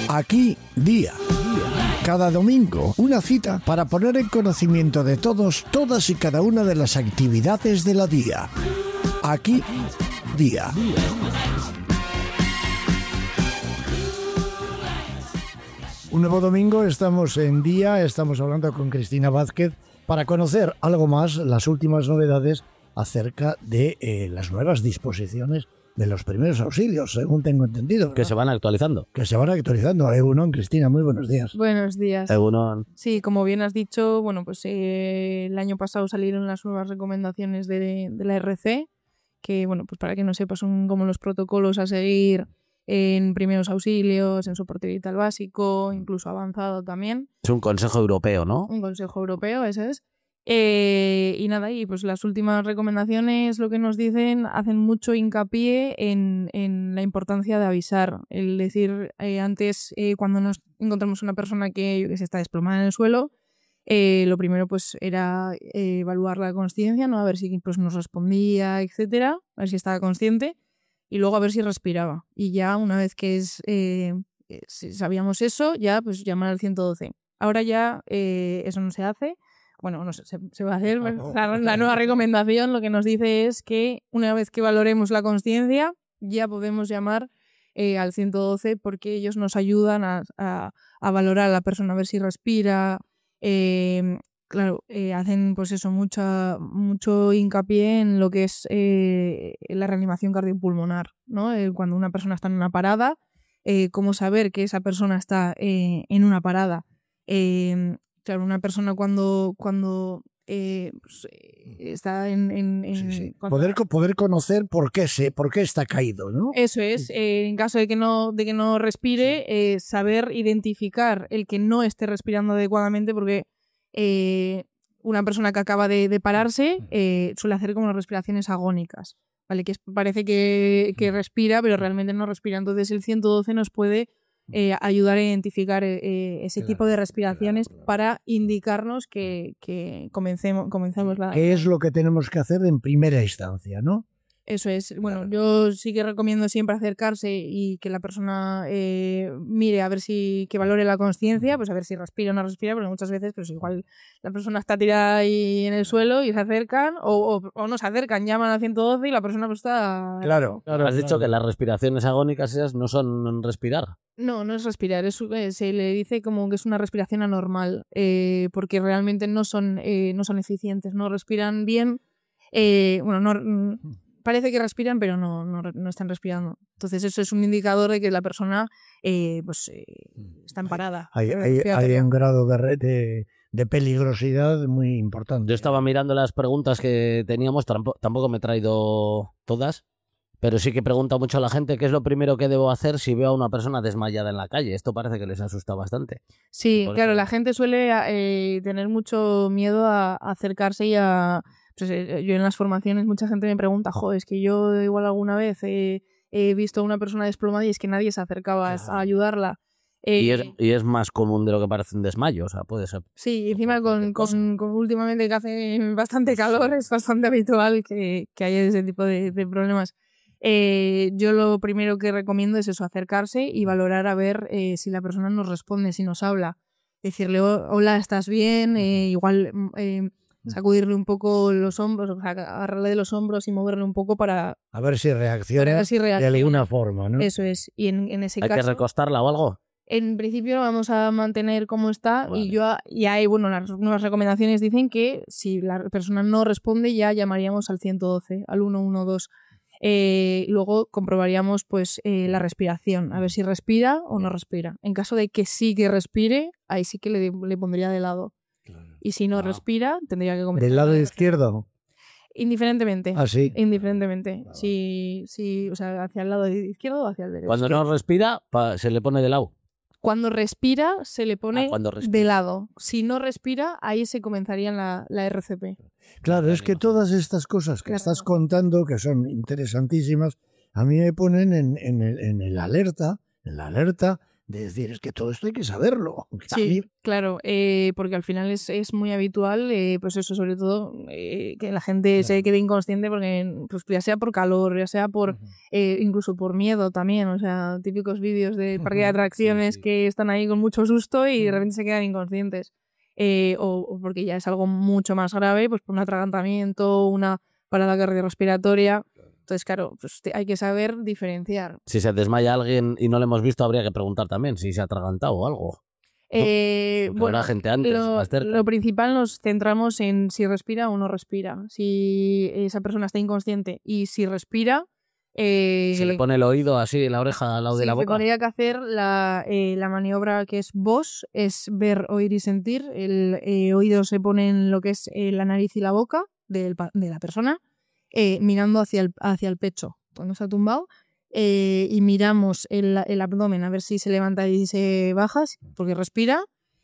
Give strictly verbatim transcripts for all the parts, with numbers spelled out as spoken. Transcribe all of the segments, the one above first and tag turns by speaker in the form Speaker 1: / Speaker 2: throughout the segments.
Speaker 1: Aquí Día. Cada domingo, una cita para poner en conocimiento de todos, todas y cada una de las actividades de la Día. Aquí Día. Un nuevo domingo, estamos en Día, estamos hablando con Cristina Vázquez para conocer algo más, las últimas novedades acerca de eh, las nuevas disposiciones de los primeros auxilios, según tengo entendido, ¿verdad?
Speaker 2: Que se van actualizando.
Speaker 1: Que se van actualizando. Egunon, Cristina, muy buenos días.
Speaker 3: Buenos días.
Speaker 2: Egunon.
Speaker 3: Sí, como bien has dicho, bueno, pues eh, el año pasado salieron las nuevas recomendaciones de, de la R C, que, bueno, pues para que no sepas, son como los protocolos a seguir en primeros auxilios, en soporte vital básico, incluso avanzado también.
Speaker 2: Es un consejo europeo, ¿no?
Speaker 3: Un consejo europeo, eso es. Eh, y nada, y pues las últimas recomendaciones lo que nos dicen hacen mucho hincapié en, en la importancia de avisar. El decir, eh, antes eh, cuando nos encontramos una persona que, que se está desplomada en el suelo, eh, lo primero pues era eh, evaluar la consciencia, ¿no? A ver si pues, nos respondía, etcétera, a ver si estaba consciente y luego a ver si respiraba. Y ya una vez que es, eh, si sabíamos eso, ya pues llamar al ciento doce. Ahora ya eh, eso no se hace. Bueno, no sé, se, se va a hacer. La, la nueva recomendación lo que nos dice es que una vez que valoremos la consciencia, ya podemos llamar eh, al ciento doce porque ellos nos ayudan a, a, a valorar a la persona, a ver si respira. Eh, claro, eh, hacen pues eso, mucha, mucho hincapié en lo que es eh, la reanimación cardiopulmonar, ¿no? Eh, cuando una persona está en una parada, eh, cómo saber que esa persona está eh, en una parada. Eh, Claro, una persona cuando, cuando eh, pues, está en... en, en
Speaker 1: sí, sí.
Speaker 3: Cuando...
Speaker 1: Poder, poder conocer por qué, se, por qué está caído, ¿no?
Speaker 3: Eso es. Eh, en caso de que no, de que no respire, eh, saber identificar el que no esté respirando adecuadamente, porque eh, una persona que acaba de, de pararse eh, suele hacer como respiraciones agónicas, ¿vale? Que es, parece que, que respira, pero realmente no respira. Entonces el ciento doce nos puede... Eh, ayudar a identificar eh, ese claro, tipo de respiraciones claro, claro. para indicarnos que, que comencemos, comencemos la...
Speaker 1: ¿Qué es lo que tenemos que hacer en primera instancia, no?
Speaker 3: Eso es. Bueno, yo sí que recomiendo siempre acercarse y que la persona eh, mire a ver si, que valore la consciencia, pues a ver si respira o no respira, porque muchas veces pues igual la persona está tirada ahí en el suelo y se acercan, o, o, o no se acercan, llaman al ciento doce y la persona pues está...
Speaker 1: Claro.
Speaker 2: claro Has claro. dicho que las respiraciones agónicas esas no son respirar.
Speaker 3: No, no es respirar, es, se le dice como que es una respiración anormal, eh, porque realmente no son, eh, no son eficientes, no respiran bien, eh, bueno, no... Parece que respiran, pero no, no, no están respirando. Entonces eso es un indicador de que la persona eh, pues, eh, está en parada.
Speaker 1: Hay, hay, hay un grado de, de, de peligrosidad muy importante.
Speaker 2: Yo estaba mirando las preguntas que teníamos, tampoco, tampoco me he traído todas, pero sí que pregunta mucho a la gente qué es lo primero que debo hacer si veo a una persona desmayada en la calle. Esto parece que les asusta bastante.
Speaker 3: Sí, Por claro, eso... la gente suele eh, tener mucho miedo a, a acercarse y a... Pues yo en las formaciones mucha gente me pregunta, jo, es que yo igual alguna vez he, he visto a una persona desplomada y es que nadie se acercaba claro. a ayudarla. Eh,
Speaker 2: y, es, y es más común de lo que parece un desmayo, o sea, puede ser.
Speaker 3: Sí, y encima con, con, con últimamente que hace bastante calor es bastante habitual que, que haya ese tipo de, de problemas. Eh, yo lo primero que recomiendo es eso, acercarse y valorar a ver eh, si la persona nos responde, si nos habla. Decirle, hola, ¿estás bien? Eh, igual... Eh, sacudirle un poco los hombros, o sea, agarrarle de los hombros y moverle un poco para...
Speaker 1: A ver si reacciona, ver si reacciona. De alguna forma, ¿no?
Speaker 3: Eso es. Y en, en ese
Speaker 2: ¿Hay
Speaker 3: caso...
Speaker 2: ¿Hay que recostarla o algo?
Speaker 3: En principio lo vamos a mantener como está vale. y yo y hay, bueno, las nuevas recomendaciones dicen que si la persona no responde ya llamaríamos al ciento doce, al ciento doce. Eh, luego comprobaríamos pues eh, la respiración, a ver si respira o no respira. En caso de que sí que respire, ahí sí que le, le pondría de lado. Y si no wow. respira, tendría que comer.
Speaker 1: ¿Del lado izquierdo?
Speaker 3: Indiferentemente.
Speaker 1: ¿Ah, sí?
Speaker 3: Indiferentemente. Wow. Si, si, o sea, hacia el lado izquierdo o hacia el derecho.
Speaker 2: Cuando no respira, pa, se le pone de lado.
Speaker 3: Cuando respira, se le pone
Speaker 2: ah,
Speaker 3: de lado. Si no respira, ahí se comenzaría la, la R C P.
Speaker 1: Claro, es que todas estas cosas que claro. estás contando, que son interesantísimas, a mí me ponen en, en, el, en el alerta, en la alerta de decir, es que todo esto hay que saberlo.
Speaker 3: Sí, claro, eh, porque al final es, es muy habitual, eh, pues eso, sobre todo, eh, que la gente claro. se quede inconsciente, porque pues ya sea por calor, ya sea por, uh-huh. eh, incluso por miedo también, o sea, típicos vídeos de parque de atracciones sí, sí. que están ahí con mucho susto y uh-huh. de repente se quedan inconscientes. Eh, o, o porque ya es algo mucho más grave, pues por un atragantamiento, una parada cardiorrespiratoria. Entonces, claro, pues hay que saber diferenciar.
Speaker 2: Si se desmaya alguien y no lo hemos visto, habría que preguntar también si se ha atragantado o algo.
Speaker 3: Eh,
Speaker 2: bueno, habrá gente antes,
Speaker 3: lo,
Speaker 2: más cerca.
Speaker 3: Lo principal nos centramos en si respira o no respira. Si esa persona está inconsciente y si respira... Eh,
Speaker 2: se le pone el oído así en la oreja al lado
Speaker 3: sí,
Speaker 2: de la boca.
Speaker 3: Se tendría que hacer la, eh, la maniobra que es V O S, es ver, oír y sentir. El eh, oído se pone en lo que es eh, la nariz y la boca del, de la persona, eh, mirando hacia el, hacia el pecho cuando está tumbado, eh, y miramos el, el abdomen a ver si se levanta y se baja, porque respira,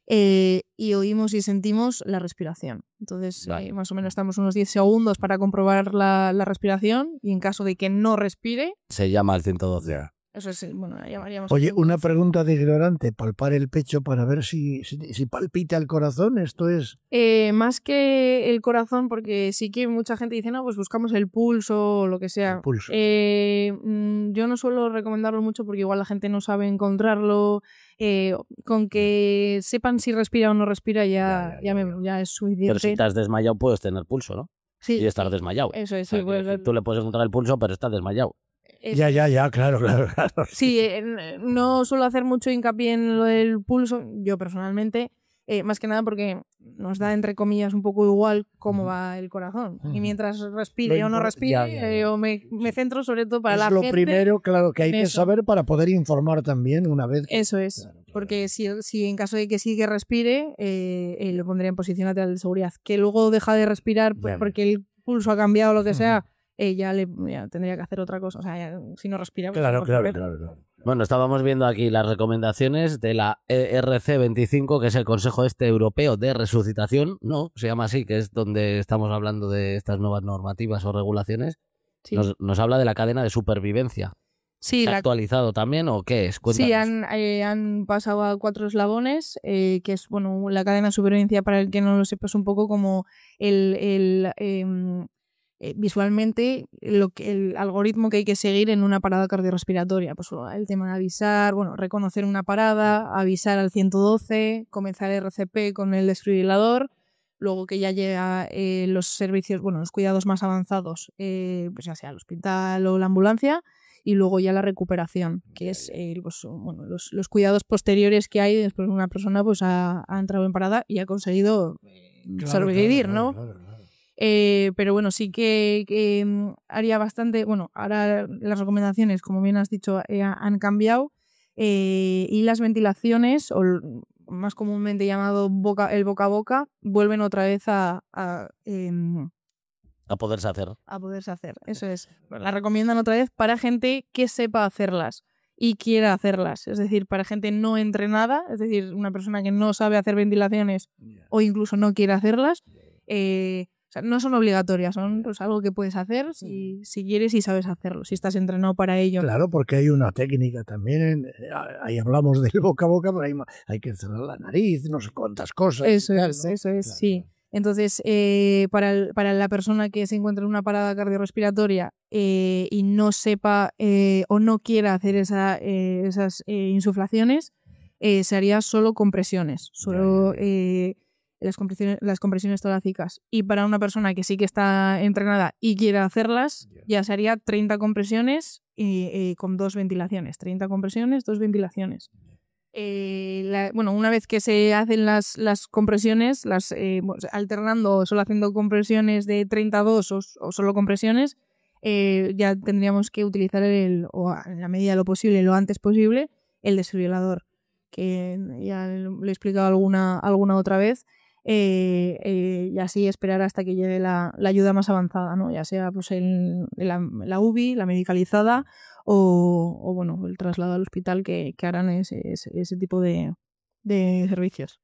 Speaker 3: eh, y oímos y sentimos la respiración. Entonces, vale. eh, más o menos estamos unos diez segundos para comprobar la, la respiración, y en caso de que no respire...
Speaker 2: Se llama al ciento doce.
Speaker 3: Eso es, bueno, llamaríamos...
Speaker 1: Oye, una pregunta de ignorante, palpar el pecho para ver si, si, si palpita el corazón, esto es...
Speaker 3: Eh, más que el corazón, porque sí que mucha gente dice, no, pues buscamos el pulso o lo que sea.
Speaker 1: El pulso.
Speaker 3: Eh, yo no suelo recomendarlo mucho porque igual la gente no sabe encontrarlo. Eh, con que sepan si respira o no respira ya, ya, ya, ya, me, ya es suficiente.
Speaker 2: Pero si te has desmayado puedes tener pulso, ¿no?
Speaker 3: Sí.
Speaker 2: Y estar desmayado.
Speaker 3: Eso es.
Speaker 2: O sea,
Speaker 3: sí, pues,
Speaker 2: tú le puedes encontrar el pulso, pero estás desmayado.
Speaker 3: Es...
Speaker 1: Ya, ya, ya, claro, claro, claro.
Speaker 3: Sí, eh, no suelo hacer mucho hincapié en lo del pulso, yo personalmente, eh, más que nada porque nos da, entre comillas, un poco igual cómo uh-huh. va el corazón. Uh-huh. Y mientras respire o no respire, ya, ya, ya. Eh, o me, me centro sobre todo para
Speaker 1: es
Speaker 3: la
Speaker 1: lo
Speaker 3: gente...
Speaker 1: lo primero, claro, que hay que
Speaker 3: eso.
Speaker 1: saber para poder informar también una vez...
Speaker 3: Eso es, claro, claro. Porque si, si en caso de que sí que respire, eh, eh, lo pondría en posición lateral de seguridad. Que luego deja de respirar pues, porque el pulso ha cambiado o lo que sea... Uh-huh. Eh, ya, le, ya tendría que hacer otra cosa. O sea, ya, si no respira... Pues
Speaker 1: claro,
Speaker 3: no
Speaker 1: claro, claro, claro.
Speaker 2: Bueno, estábamos viendo aquí las recomendaciones de la E R C veinticinco, que es el Consejo Este Europeo de Resucitación, ¿no? Se llama así, que es donde estamos hablando de estas nuevas normativas o regulaciones. Sí. Nos, nos habla de la cadena de supervivencia.
Speaker 3: Sí,
Speaker 2: ¿Se ha
Speaker 3: la...
Speaker 2: actualizado también o qué es? Cuéntanos.
Speaker 3: Sí, han, eh, han pasado a cuatro eslabones, eh, que es, bueno, la cadena de supervivencia, para el que no lo sepa, es un poco como el... el eh, Eh, visualmente lo que, el algoritmo que hay que seguir en una parada cardiorrespiratoria, pues el tema de avisar, bueno, reconocer una parada, avisar al ciento doce, comenzar el R C P con el desfibrilador, luego que ya llega eh, los servicios, bueno, los cuidados más avanzados, eh, pues ya sea el hospital o la ambulancia, y luego ya la recuperación, que es eh, pues, bueno, los, los cuidados posteriores que hay después de una persona pues ha, ha entrado en parada y ha conseguido eh, claro, sobrevivir, claro, ¿no? Claro, claro, claro. Eh, pero bueno, sí que, que um, haría bastante, bueno, ahora las recomendaciones, como bien has dicho, eh, han cambiado, eh, y las ventilaciones, o más comúnmente llamado boca, el boca a boca, vuelven otra vez a... a, eh,
Speaker 2: a poderse hacer.
Speaker 3: A poderse hacer, eso es. Las recomiendan otra vez para gente que sepa hacerlas y quiera hacerlas. Es decir, para gente no entrenada, es decir, una persona que no sabe hacer ventilaciones yeah. o incluso no quiere hacerlas, eh, o sea, no son obligatorias, son pues, algo que puedes hacer si, si quieres y sabes hacerlo, si estás entrenado para ello.
Speaker 1: Claro, porque hay una técnica también, ahí hablamos del boca a boca, pero hay, hay que cerrar la nariz, no sé cuántas cosas.
Speaker 3: Eso es, ¿no? eso es, claro, sí. Claro. Entonces, eh, para, el, para la persona que se encuentra en una parada cardiorrespiratoria eh, y no sepa eh, o no quiera hacer esa, eh, esas eh, insuflaciones, eh, se haría solo compresiones, solo... Eh, Las compresiones, las compresiones torácicas. Y para una persona que sí que está entrenada y quiera hacerlas, yeah. ya se haría treinta compresiones y, y con dos ventilaciones. treinta compresiones, dos ventilaciones. Yeah. Eh, la, bueno, una vez que se hacen las, las compresiones, las eh, alternando o solo haciendo compresiones de treinta a dos o, o solo compresiones, eh, ya tendríamos que utilizar, el, o en la medida de lo posible, lo antes posible, el desfibrilador, que ya lo he explicado alguna, alguna otra vez. Eh, eh, y así esperar hasta que llegue la, la ayuda más avanzada, ¿no? Ya sea pues el, la, la U B I, la medicalizada o, o bueno, el traslado al hospital que, que harán ese, ese, ese tipo de, de servicios.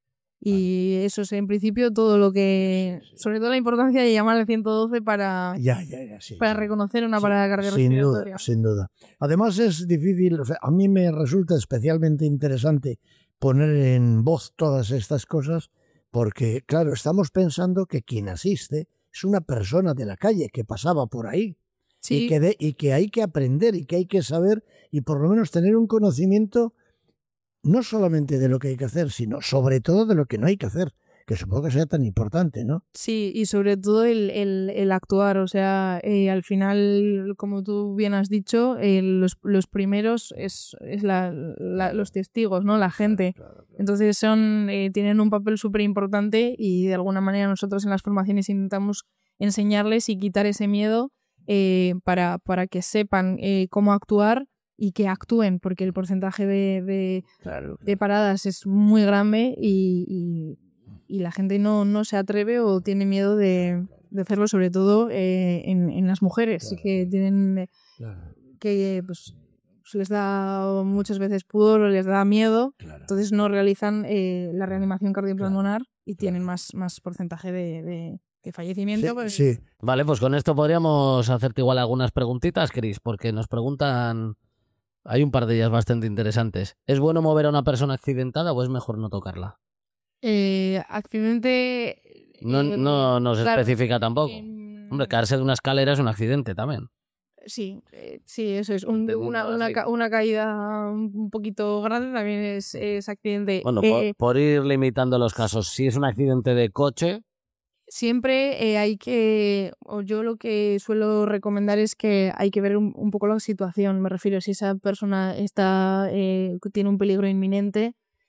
Speaker 3: Y eso es en principio todo lo que... Sobre todo la importancia de llamar al ciento doce para,
Speaker 1: ya, ya, ya, sí,
Speaker 3: para
Speaker 1: sí.
Speaker 3: reconocer una
Speaker 1: Sí,
Speaker 3: parada cardiorrespiratoria.
Speaker 1: Sin duda, sin duda. Además es difícil, o sea, a mí me resulta especialmente interesante poner en voz todas estas cosas porque, claro, estamos pensando que quien asiste es una persona de la calle que pasaba por ahí.
Speaker 3: Sí.
Speaker 1: Y, que de, y que hay que aprender y que hay que saber y por lo menos tener un conocimiento no solamente de lo que hay que hacer, sino sobre todo de lo que no hay que hacer, que supongo que sea tan importante, ¿no?
Speaker 3: Sí, y sobre todo el, el, el actuar, o sea, eh, al final, como tú bien has dicho, eh, los, los primeros es, es la, la, los testigos, ¿no? La gente.
Speaker 1: Claro, claro, claro.
Speaker 3: Entonces son, eh, tienen un papel súper importante y de alguna manera nosotros en las formaciones intentamos enseñarles y quitar ese miedo eh, para, para que sepan eh, cómo actuar y que actúen, porque el porcentaje de, de,
Speaker 1: Claro, claro.
Speaker 3: de paradas es muy grande y, y, y la gente no, no se atreve o tiene miedo de, de hacerlo, sobre todo eh, en, en las mujeres,
Speaker 1: Claro,
Speaker 3: que
Speaker 1: claro.
Speaker 3: tienen eh,
Speaker 1: Claro,
Speaker 3: que pues, les da muchas veces pudor o les da miedo,
Speaker 1: claro.
Speaker 3: entonces no realizan eh, la reanimación cardiopulmonar y tienen
Speaker 1: claro.
Speaker 3: más, más porcentaje de, de, de fallecimiento.
Speaker 1: Sí,
Speaker 3: pues,
Speaker 1: sí.
Speaker 2: Vale, pues con esto podríamos hacerte igual algunas preguntitas, Cris, porque nos preguntan... Hay un par de ellas bastante interesantes. ¿Es bueno mover a una persona accidentada o es mejor no tocarla?
Speaker 3: Eh, accidente...
Speaker 2: No,
Speaker 3: eh,
Speaker 2: no nos
Speaker 3: claro,
Speaker 2: especifica tampoco.
Speaker 3: em,
Speaker 2: Hombre, caerse de una escalera es un accidente también.
Speaker 3: Sí, eh, sí, eso es. Un-
Speaker 2: Entendiendo
Speaker 3: una, una,
Speaker 2: así.
Speaker 3: ca- una caída un poquito grande también es, es accidente.
Speaker 2: Bueno,
Speaker 3: Eh,
Speaker 2: por, por ir limitando los casos, si es un accidente de coche,
Speaker 3: Siempre eh, hay que, o yo lo que suelo recomendar es que hay que ver un, un poco la situación. Me refiero, si esa persona está eh, tiene un peligro inminente,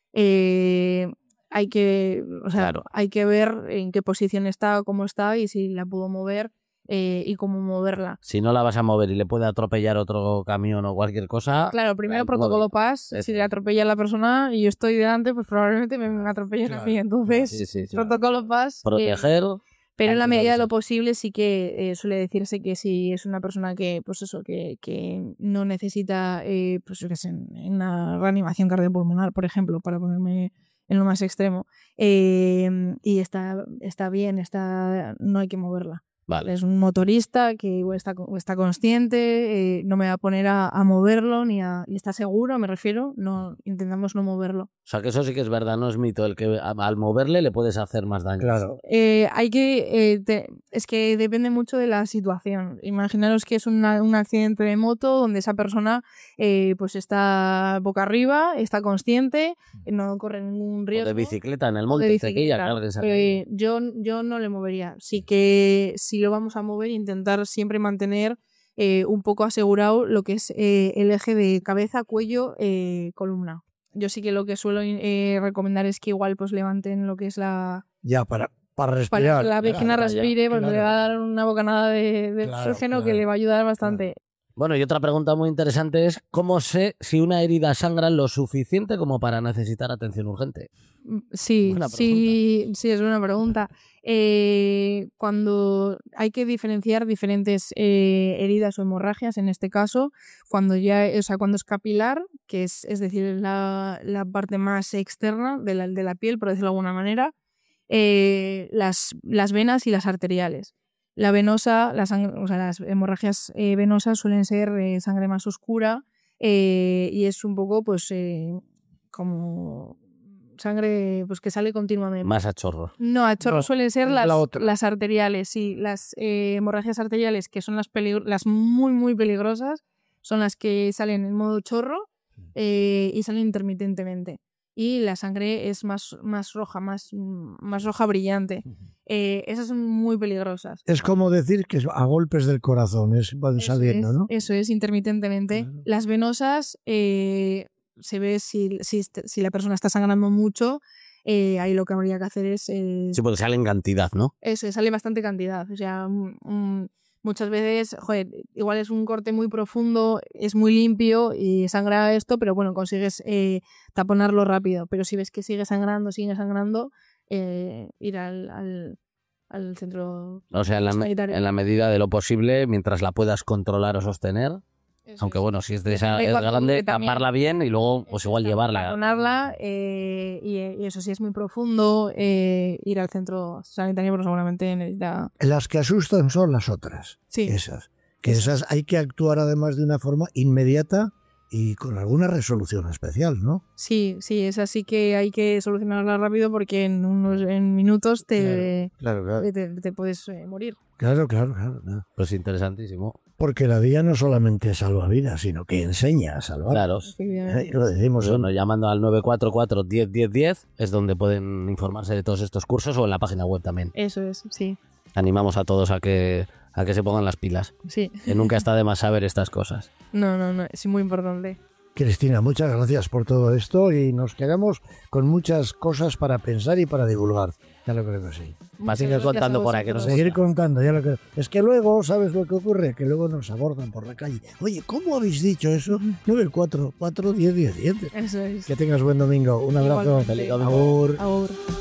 Speaker 3: eh, hay que, o sea,
Speaker 2: Claro.
Speaker 3: hay que ver en qué posición está, cómo está y si la puedo mover eh, y cómo moverla.
Speaker 2: si no la vas a mover y le puede atropellar otro camión o cualquier cosa...
Speaker 3: Claro, primero
Speaker 2: la
Speaker 3: protocolo
Speaker 2: mueve.
Speaker 3: P A S,
Speaker 2: Eso
Speaker 3: si le
Speaker 2: es.
Speaker 3: atropella a la persona y yo estoy delante, pues probablemente me atropellen a
Speaker 1: Claro,
Speaker 3: mí. Entonces,
Speaker 2: Sí, sí, sí.
Speaker 3: protocolo P A S. eh,
Speaker 2: Proteger...
Speaker 3: pero en la
Speaker 2: antes de
Speaker 3: medida de lo
Speaker 2: avisar.
Speaker 3: posible sí que eh, suele decirse que si es una persona que, pues eso, que, que no necesita, eh, pues yo qué sé, una reanimación cardiopulmonar, por ejemplo, para ponerme en lo más extremo, eh, y está, está bien, está, no hay que moverla.
Speaker 2: Vale.
Speaker 3: Es un motorista que o está, o está consciente, eh, no me va a poner a, a moverlo, ni a, y está seguro, me refiero, no intentamos no moverlo.
Speaker 2: O sea, que eso sí que es verdad, no es mito. El que a- al moverle le puedes hacer más daño.
Speaker 1: Claro.
Speaker 3: Eh, hay que, eh, te- es que depende mucho de la situación. Imaginaros que es una- un accidente de moto donde esa persona eh, pues está boca arriba, está consciente, no corre ningún
Speaker 2: O
Speaker 3: riesgo.
Speaker 2: de bicicleta en el
Speaker 3: O
Speaker 2: monte,
Speaker 3: de
Speaker 2: Tequilla,
Speaker 3: bicicleta.
Speaker 2: que alguien se ha caído.
Speaker 3: Eh, yo, yo no le movería. Sí que si lo vamos a mover, intentar siempre mantener eh, un poco asegurado lo que es eh, el eje de cabeza, cuello, eh, columna. Yo sí que lo que suelo eh, recomendar es que igual pues levanten lo que es la...
Speaker 1: Ya, para, para
Speaker 3: Para
Speaker 1: respirar.
Speaker 3: que la vecina
Speaker 2: Claro,
Speaker 3: respire, pues
Speaker 1: claro.
Speaker 3: le va a dar una bocanada de, de
Speaker 1: Claro,
Speaker 3: oxígeno que
Speaker 1: claro,
Speaker 3: le va a ayudar bastante.
Speaker 2: Bueno, y otra pregunta muy interesante es ¿cómo sé si una herida sangra lo suficiente como para necesitar atención urgente?
Speaker 3: Sí,
Speaker 2: Buena
Speaker 3: sí, sí, es una pregunta. Eh, cuando hay que diferenciar diferentes eh, heridas o hemorragias, en este caso, cuando ya, o sea, cuando es capilar, que es, es decir, la, la parte más externa de la, de la piel, por decirlo de alguna manera, eh, las, las venas y las arteriales. La venosa, la sang- o sea, las hemorragias eh, venosas suelen ser eh, sangre más oscura eh, y es un poco, pues, eh, como sangre pues que sale continuamente.
Speaker 2: Más a chorro.
Speaker 3: No, a chorro
Speaker 1: No,
Speaker 3: suelen ser
Speaker 1: es
Speaker 3: las,
Speaker 1: la otra.
Speaker 3: las arteriales, sí. Las eh, hemorragias arteriales, que son las, peligro- las muy, muy peligrosas, son las que salen en modo chorro eh, y salen intermitentemente. Y la sangre es más, más roja, más, más roja brillante. Eh, esas son muy peligrosas.
Speaker 1: Es como decir que a golpes del corazón es, van
Speaker 3: Eso
Speaker 1: saliendo,
Speaker 3: es,
Speaker 1: ¿no?
Speaker 3: Eso es, intermitentemente.
Speaker 1: Claro.
Speaker 3: Las venosas, eh, se ve si, si, si la persona está sangrando mucho, eh, ahí lo que habría que hacer es... eh,
Speaker 2: Sí, porque sale en cantidad, ¿no?
Speaker 3: Eso, sale bastante cantidad. O sea, mm, mm, muchas veces, joder, igual es un corte muy profundo, es muy limpio y sangra esto, pero bueno, consigues eh, taponarlo rápido. Pero si ves que sigue sangrando, sigue sangrando, eh, ir al, al, al centro
Speaker 2: O sea, en la, me-
Speaker 3: sanitario.
Speaker 2: en la medida de lo posible, mientras la puedas controlar o sostener,
Speaker 3: Eso
Speaker 2: Aunque
Speaker 3: es.
Speaker 2: bueno, si es de esa
Speaker 3: Hay
Speaker 2: es
Speaker 3: cuatro
Speaker 2: grande,
Speaker 3: que también-
Speaker 2: taparla bien y luego pues igual llevarla.
Speaker 3: Taponarla, eh, y, y eso sí es muy profundo, eh, ir al centro sanitario, pero seguramente necesita...
Speaker 1: Las que asustan son las otras.
Speaker 3: Sí.
Speaker 1: Esas. Que
Speaker 3: Esas.
Speaker 1: esas hay que actuar además de una forma inmediata y con alguna resolución especial, ¿no?
Speaker 3: Sí, sí, es así que hay que solucionarla rápido porque en unos en minutos te,
Speaker 1: Claro, claro.
Speaker 3: te, te- te puedes eh, morir.
Speaker 1: Claro, claro, claro, claro.
Speaker 2: Pues interesantísimo.
Speaker 1: Porque la vía no solamente salva vidas, sino que enseña a salvar.
Speaker 2: Claro.
Speaker 3: Efectivamente.
Speaker 1: Eh, Lo decimos.
Speaker 2: Pues bueno, llamando al nueve cuatro cuatro, diez, diez, diez es donde pueden informarse de todos estos cursos o en la página web también.
Speaker 3: Eso es, sí,
Speaker 2: Animamos a todos a que, a que se pongan las pilas.
Speaker 3: sí.
Speaker 2: Que nunca está de más saber estas cosas.
Speaker 3: No, no, no, es muy importante.
Speaker 1: Cristina, muchas gracias por todo esto y nos quedamos con muchas cosas para pensar y para divulgar. Ya lo creo que sí.
Speaker 3: Muchas
Speaker 2: seguir
Speaker 3: gracias
Speaker 2: contando
Speaker 3: a
Speaker 2: por ahí, que no
Speaker 3: vosotros.
Speaker 2: sé.
Speaker 1: Seguir contando, ya lo creo. Es que luego, ¿sabes lo que ocurre? Que luego nos abordan por la calle. Oye, ¿cómo habéis dicho eso? nueve cuatro cuatro, diez, diez, diez.
Speaker 3: Eso es.
Speaker 1: Que tengas buen domingo. Un abrazo.
Speaker 3: Igualmente.
Speaker 2: Feliz domingo.
Speaker 1: Agur.
Speaker 3: Ahora.